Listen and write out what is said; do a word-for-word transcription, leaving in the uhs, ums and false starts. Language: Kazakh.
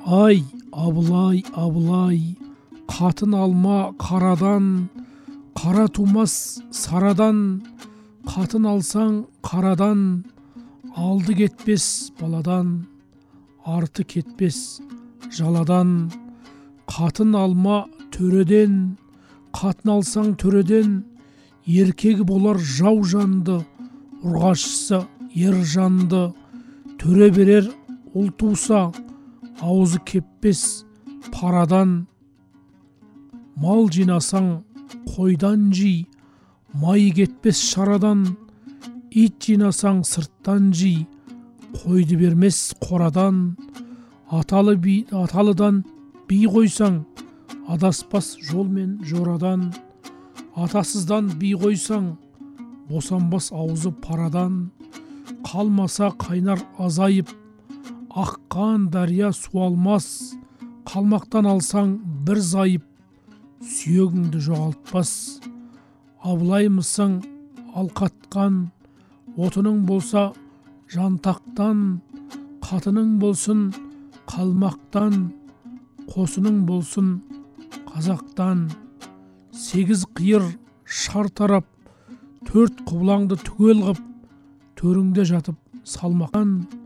Ай, абылай, абылай, қатын алма қарадан, қара тумас сарадан, қатын алсаң қарадан, алды кетпес баладан, арты кетпес жаладан. Қатын алма төреден, қатын алсаң төреден, еркегі болар жау жанды, ұрғашысы ер жанды. Төре берер ұл туса, аузы кеппес парадан. Мал жинасаң қойдан жи, май кетпес шарадан. Ит жинасаң сырттан жи, қойды бермес қорадан. Аталы би, аталыдан би қойсаң, адаспас жол мен жорадан. Атасыздан би қойсаң, босанбас аузы парадан. Қалмаса қайнар азайып, аққан дария суалмас. Қалмақтан алсаң бір зайып, сүйегіңді жоғалтпас. Абылаймысың алқатқан, отының болса жантақтан. Қатының болсын қалмақтан, қосының болсын қазақтан. Сегіз қиыр шар тарап, төрт құбылаңды түгел қып, төріңде жатып салмақтан.